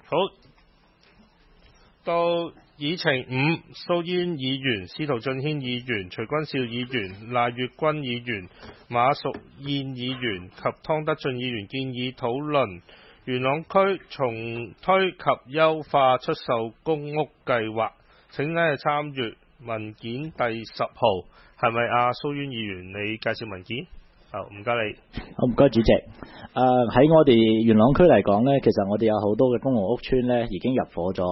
好，到議程5，蘇煙議員、司徒俊軒議員、徐君兆議員、賴月君議員、馬淑燕議員及湯德俊議員建議討論元朗區重推及優化出售公屋計劃。請呢參閱文件第10號，係咪蘇煙議員你介紹文件？好，唔該你。 好，唔該主席。喺我哋元朗區嚟講呢，其實我哋有好多嘅公共屋邨呢已經入伙咗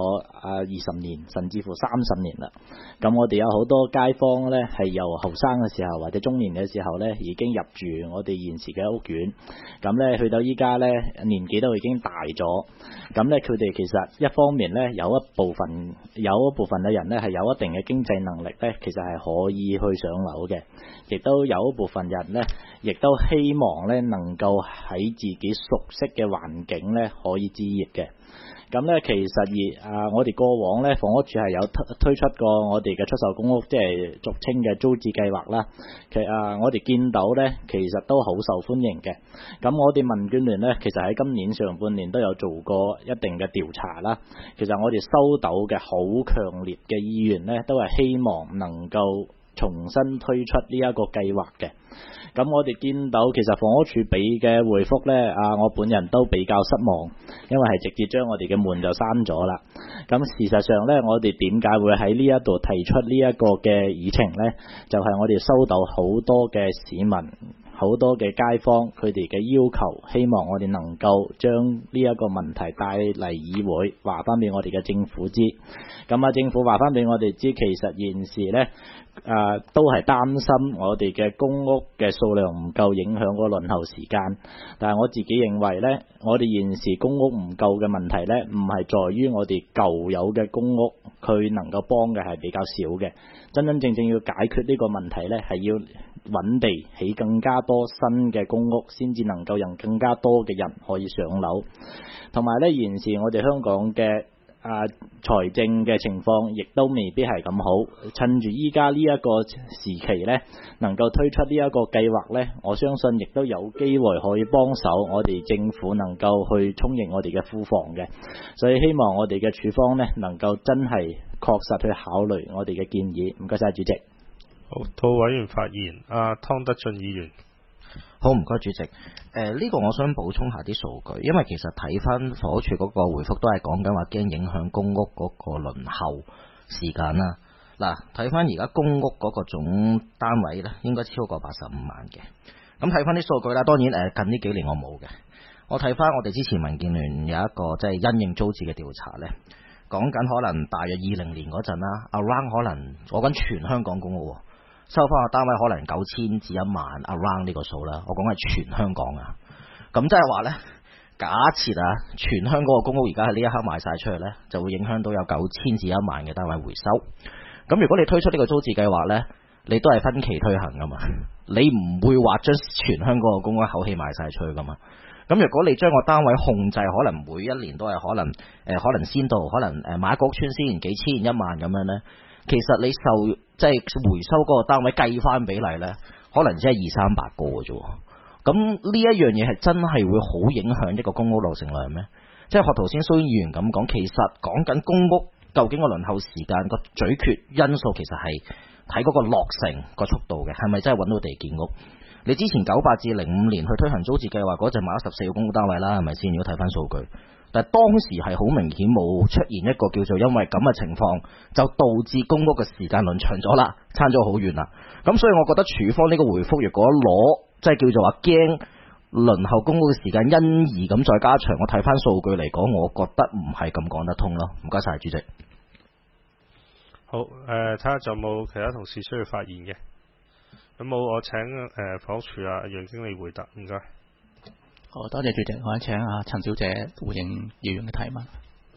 20年，甚至乎30年啦。咁我哋有好多街坊呢係由後生嘅時候或者中年嘅時候呢已經入住我哋現時嘅屋苑。咁呢去到依家呢年紀都已經大咗。咁呢佢哋其實一方面呢有一部分嘅人呢係有一定嘅經濟能力呢，其實係可以去上樓嘅，亦都有一部分人呢亦都希望咧能夠喺自己熟悉嘅環境咧可以置業嘅。咁咧其實我哋過往咧房屋署係有推出過我哋嘅出售公屋，即係俗稱嘅租置計劃啦。其實我哋見到咧其實都好受歡迎嘅。咁我哋民建聯咧其實喺今年上半年都有做過一定嘅調查啦。其實我哋收到嘅好強烈嘅意願咧，都係希望能夠重新推出呢一個計劃嘅。咁我哋見到其實房屋署俾嘅回覆呢，我本人都比較失望，因為係直接將我哋嘅門就閂咗啦。咁事實上呢，我哋點解會喺呢一度提出呢一個嘅議程呢？就係我哋收到好多嘅市民、好多嘅街坊，佢哋嘅要求，希望我哋能夠將呢一個問題帶嚟議會，話翻俾我哋嘅政府知。咁政府話翻俾我哋知，其實現時呢都係擔心我哋嘅公屋嘅數量唔夠，影響個輪候時間。但係我自己認為呢，我哋現時公屋唔夠嘅問題呢，唔係在於我哋舊有嘅公屋佢能夠幫嘅係比較少嘅。真真正正要解決呢個問題呢，係要揾地起更加多新嘅公屋，先至能夠讓更加多嘅人可以上樓。同埋呢，現時我哋香港嘅財政嘅情況亦都未必係咁好，趁住依家呢一個時期呢，能夠推出呢一個計劃呢，我相信亦都有機會可以幫手我哋政府能夠去充盈我哋嘅庫房嘅，所以希望我哋嘅處方呢能夠真係確實去考慮我哋嘅建議。唔該晒主席。 好，到委員發言，湯德俊議員。 好，唔該主席。呢個我想補充下啲數據，因為其實睇翻房屋署嗰個回覆都係講緊話驚影響公屋嗰個輪候時間啦。嗱，睇翻而家公屋嗰個總單位呢，應該超過85萬嘅。咁睇翻啲數據啦，當然近呢幾年我冇嘅。我睇翻我哋之前民建聯有一個即係因應租置嘅調查呢，講緊可能大約20年嗰陣啦 ，around 可能我講全香港公屋收翻個單位可能9000至1萬 around 呢個數啦，我講係全香港啊。咁即係話呢，假設全香港個公屋而家喺呢一刻賣晒出去呢，就會影響到有9000至1萬嘅單位回收。咁如果你推出呢個租置計劃呢，你都係分期推行噶嘛，你唔會話將全香港個公屋一口氣賣晒出去噶嘛。咁如果你將個單位控制，可能每一年都係可能先到可能買一個屋邨先幾千1萬咁樣呢，其實你即係回收嗰個單位計翻比例呢，可能只係200-300個嘅啫。咁呢一樣嘢係真係會好影響一個公屋落成量咩？即係學頭先蘇議員咁講，其實講緊公屋究竟個輪候時間個咀嚼因素，其實係睇嗰個落成個速度嘅，係咪真係揾到地建屋？你之前98至05年去推行租置計劃嗰陣買咗14個公屋單位啦，係咪先？如果睇翻數據。但係當時係好明顯冇出現一個叫做因為咁嘅情況，就導致公屋嘅時間輪長咗啦，差咗好遠啦。咁所以我覺得署方呢個回覆，如果攞即係叫做話驚輪候公屋嘅時間因而咁再加長，我睇翻數據嚟講，我覺得唔係咁講得通咯。唔該晒主席。 好，睇下仲有冇其他同事需要發言嘅。咁冇，我請房屋署楊經理回答。唔該。 好，多謝主席，我請陳小姐回應議員嘅提問。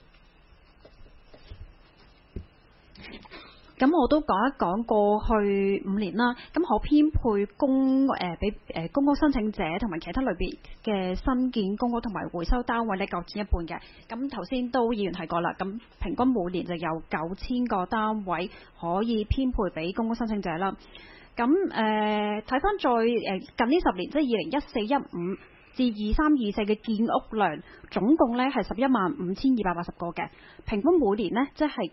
咁我都講一講過去5年啦，咁可編配俾公屋申請者同埋其他類別嘅新建公屋同埋回收單位呢，各佔一半嘅。咁頭先都議員提過啦，咁平均每年就有9000個單位可以編配俾公屋申請者啦。咁睇翻再近呢10年，即係2014-15 至23、24嘅建屋量總共呢係115280個嘅，平均每年呢即係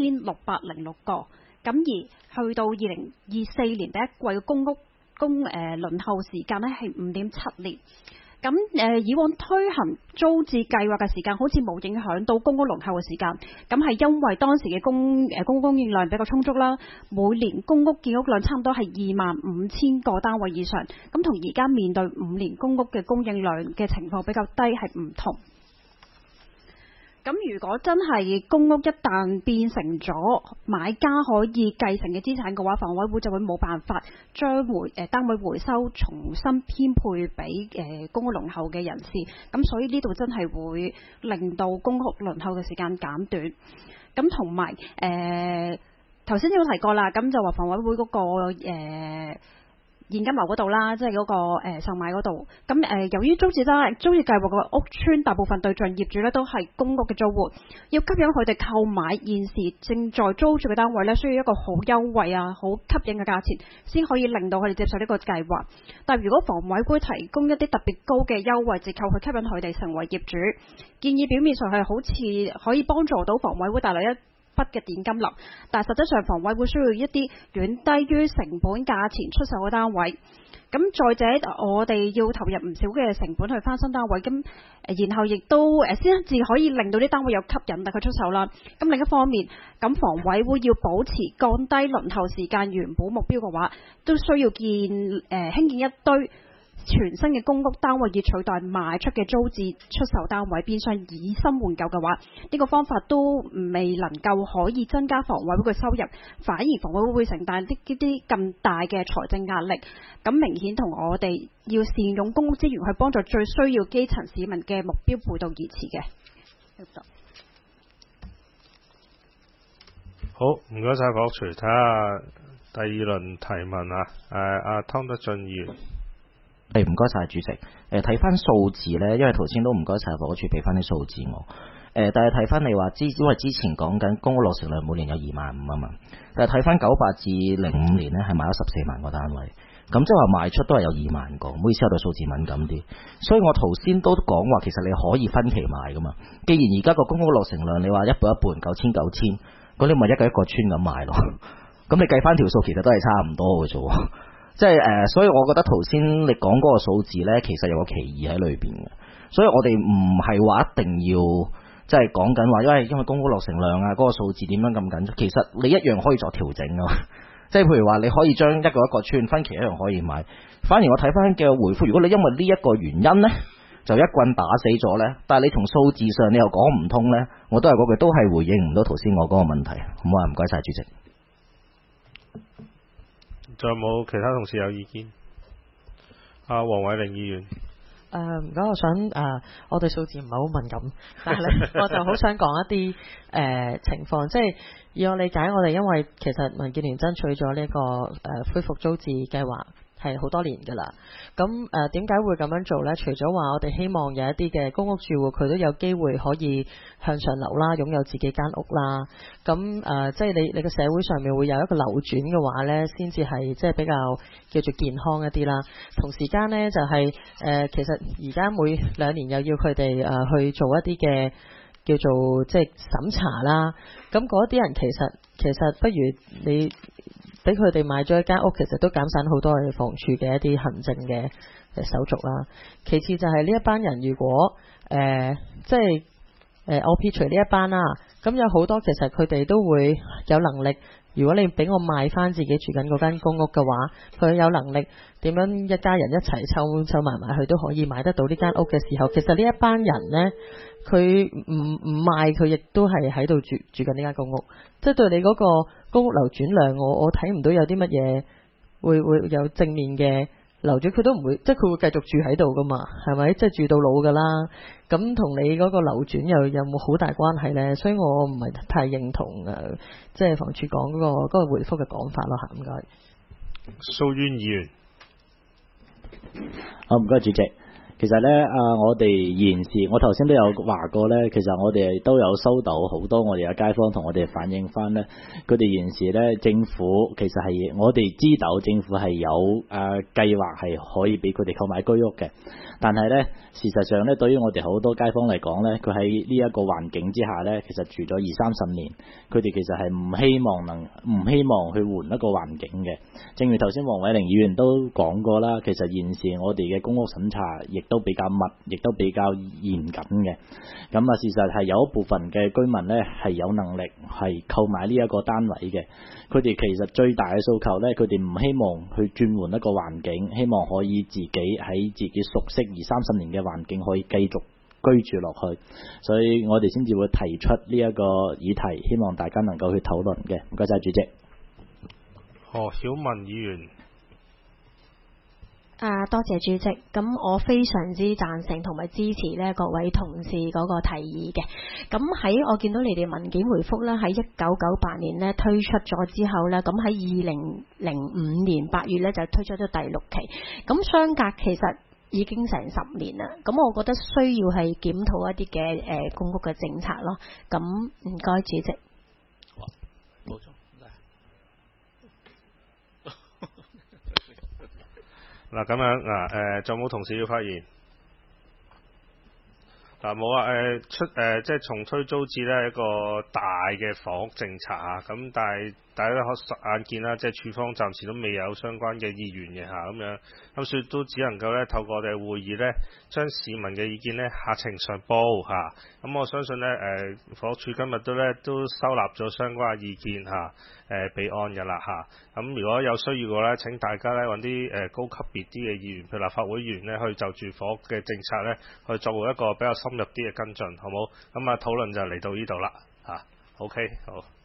9606個。咁而去到2024年第一季嘅公屋輪候時間呢係5.7年。咁以往推行租置計劃嘅時間好似冇影響到公屋輪候嘅時間，咁係因為當時嘅公屋供應量比較充足啦，每年公屋建屋量差唔多係25000個單位以上，咁同而家面對5年公屋嘅供應量嘅情況比較低係唔同。咁如果真係公屋一旦變成咗買家可以繼承嘅資產嘅話，房委會就會冇辦法將單位回收重新編配俾公屋輪候嘅人士，咁所以呢度真係會令到公屋輪候嘅時間減短。咁同埋頭先都有提過啦，咁就話房委會嗰個現金流嗰度啦，即係嗰個售賣嗰度。咁由於租置計劃嘅屋邨大部分對象業主咧都係公屋嘅租戶，要吸引佢哋購買現時正在租住嘅單位咧，需要一個好優惠啊、好吸引嘅價錢，先可以令到佢哋接受呢個計劃。但如果房委會提供一啲特別高嘅優惠折扣去吸引佢哋成為業主，建議表面上係好似可以幫助到房委會帶來一筆嘅現金流，但係實際上房委會需要一啲遠低於成本價錢出售嘅單位。咁再者，我哋要投入唔少嘅成本去翻新單位，咁然後亦都先至可以令到啲單位有吸引力去出售啦。咁另一方面，咁房委會要保持降低輪候時間原本目標嘅話，都需要興建一堆全新嘅公屋單位，以取代賣出嘅租置出售單位，變相以新換舊嘅話，呢個方法都未能夠可以增加房委會嘅收入，反而房委會會承擔啲咁大嘅財政壓力，咁明顯同我哋要善用公屋資源去幫助最需要基層市民嘅目標背道而馳嘅。 好，唔該晒郭廚，睇下第二輪提問啊。阿湯德俊議員。 唔該晒主席。睇翻數字呢，因為頭先都唔該晒房署俾翻啲數字我。但係睇翻你話因為之前講緊公屋落成量每年有25000啊嘛，但係睇翻98至05年呢係賣咗14萬個單位，咁即係話賣出都係有2萬個。唔好意思，我對數字敏感啲，所以我頭先都講話其實你可以分期賣噶嘛。既然而家個公屋落成量你話一半一半9000，咁你咪一個村咁賣咯。咁你計翻條數其實都係差唔多嘅啫。即係所以我覺得頭先你講嗰個數字呢，其實有個歧義喺裏邊嘅，所以我哋唔係話一定要即係講緊話，因為公屋落成量啊，嗰個數字點樣咁緊張，其實你一樣可以作調整㗎嘛。即係譬如話你可以將一個村分期一樣可以買，反而我睇翻嘅回覆，如果你因為呢一個原因呢，就一棍打死咗呢，但係你從數字上你又講唔通呢，我都係嗰句都係回應唔到頭先我嗰個問題。好啊，唔該晒主席。 仲有冇其他同事有意見？黃偉玲議員。 唔該，我想我對數字唔係好敏感，但係咧我就好想講一啲情況，即係以我理解，我哋因為其實民建聯爭取咗呢個恢復租置計劃係好多年㗎啦。咁點解會咁樣做呢？除咗話我哋希望有一啲嘅公屋住戶佢都有機會可以向上流啦，擁有自己間屋啦。咁即係你個社會上面會有一個流轉嘅話呢，先至係即係比較叫做健康一啲啦。同時間呢，就係其實而家每2年又要佢哋去做一啲嘅叫做即係審查啦。咁嗰啲人其實不如你俾佢哋買咗一間屋，其實都減省好多我哋房署嘅一啲行政嘅手續啦。其次就係呢一班人，如果即係我撇除呢一班啦，咁有好多其實佢哋都會有能力。如果你俾我賣翻自己住緊嗰間公屋嘅話，佢有能力點樣一家人一齊抽埋去都可以買得到呢間屋嘅時候，其實呢一班人呢，佢唔賣，佢亦都係喺度住緊呢間公屋。即係對你嗰個公屋流轉量，我睇唔到有啲乜嘢會有正面嘅流轉，佢都唔會，即係佢會繼續住喺度噶嘛，係咪？即係住到老噶啦。咁同你嗰個流轉又有冇好大關係呢？所以我唔係太認同即係房署講嗰個回覆嘅講法咯嚇。唔該。 蘇淵議員。 好，唔該主席。 其實咧，我哋現時我頭先都有話過咧，其實我哋都有收到好多我哋嘅街坊同我哋反映翻咧，佢哋現時咧政府其實係我哋知道政府係有計劃係可以俾佢哋購買居屋嘅，但係咧事實上咧，對於我哋好多街坊嚟講咧，佢喺呢一個環境之下咧，其實住咗20-30年，佢哋其實係唔希望去換一個環境嘅。正如頭先黃偉玲議員都講過啦，其實現時我哋嘅公屋審查亦都比較密，亦都比較嚴謹嘅。咁啊，事實係有一部分嘅居民呢係有能力係購買呢一個單位嘅。佢哋其實最大嘅訴求呢，佢哋唔希望去轉換一個環境，希望可以自己喺自己熟悉20-30年嘅環境可以繼續居住落去。所以我哋先至會提出呢一個議題，希望大家能夠去討論嘅。唔該晒主席。 何曉文議員。 多謝主席。咁我非常之贊成同埋支持呢各位同事嗰個提議嘅。咁喺我見到你哋文件回覆啦，喺1998年呢推出咗之後呢，咁喺2005年8月呢就推出咗第6期。咁相隔其實已經成10年啦。咁我覺得需要係檢討一啲嘅公屋嘅政策咯。咁唔該主席。 冇錯。 嗱咁樣嗱，仲有冇同事要發言？嗱冇啊，即係重推租置咧一個大嘅房屋政策啊，咁但係大家都眼見啦，即係處方暫時都未有相關嘅意願嘅嚇，咁樣咁所以都只能夠咧透過我哋嘅會議咧，將市民嘅意見咧下呈上報嚇。咁我相信咧房屋署今日都收納咗相關嘅意見嚇，備案嘅啦嚇。咁如果有需要嘅咧，請大家咧揾啲高級別啲嘅議員，譬如立法會議員咧，去就住房屋嘅政策咧，去做一個比較深入啲嘅跟進，好冇？咁啊討論就嚟到呢度啦嚇。OK 好。